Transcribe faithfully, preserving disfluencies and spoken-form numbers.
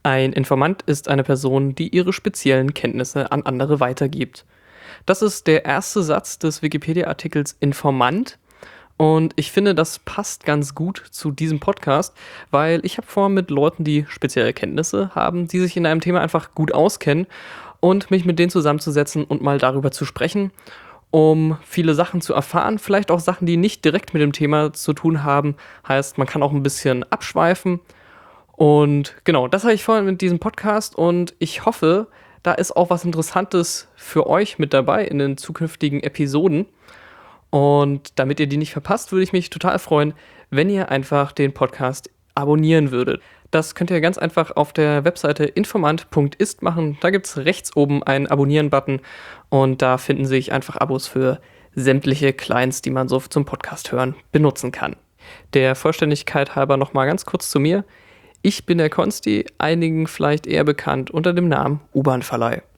Ein Informant ist eine Person, die ihre speziellen Kenntnisse an andere weitergibt. Das ist der erste Satz des Wikipedia-Artikels Informant. Und ich finde, das passt ganz gut zu diesem Podcast, weil ich habe vor, mit Leuten, die spezielle Kenntnisse haben, die sich in einem Thema einfach gut auskennen und mich mit denen zusammenzusetzen und mal darüber zu sprechen, um viele Sachen zu erfahren, vielleicht auch Sachen, die nicht direkt mit dem Thema zu tun haben. Heißt, man kann auch ein bisschen abschweifen. Und genau, das habe ich vor mit diesem Podcast und ich hoffe, da ist auch was Interessantes für euch mit dabei in den zukünftigen Episoden. Und damit ihr die nicht verpasst, würde ich mich total freuen, wenn ihr einfach den Podcast abonnieren würdet. Das könnt ihr ganz einfach auf der Webseite informant punkt ist machen. Da gibt es rechts oben einen Abonnieren-Button und da finden sich einfach Abos für sämtliche Clients, die man so zum Podcast hören benutzen kann. Der Vollständigkeit halber nochmal ganz kurz zu mir. Ich bin der Konsti, einigen vielleicht eher bekannt unter dem Namen U-Bahn-Verleih.